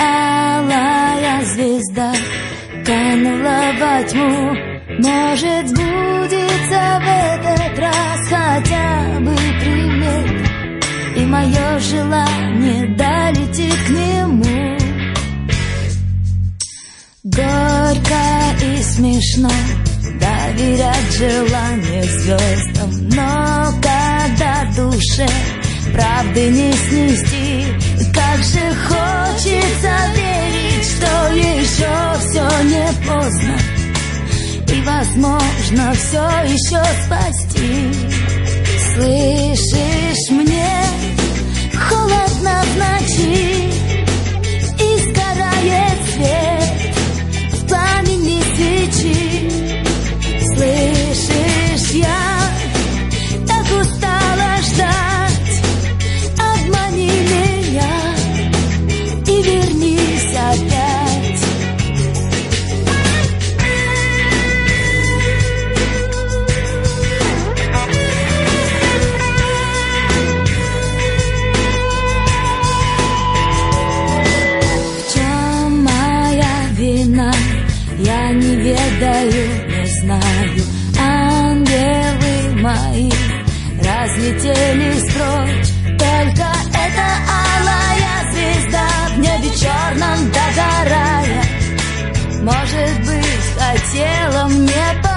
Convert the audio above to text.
алая звезда канула во тьму. Может, сбудется в этот раз хотя бы примет, и мое желание долетит к нему. Горько и смешно доверять желание звездам, но когда душе правды не снести, как же хочется верить, что еще все не поздно, и возможно все еще спасти. Слышишь, мне холодно в ночи, и сгорает свет в пламени свечи. Слышишь, я так устала ждать, обмани меня и вернись опять. В чем моя вина? Я не ведаю, не знаю. Ангелы мои разлетелись прочь, только эта алая звезда в небе черном догорая, может быть, хотела мне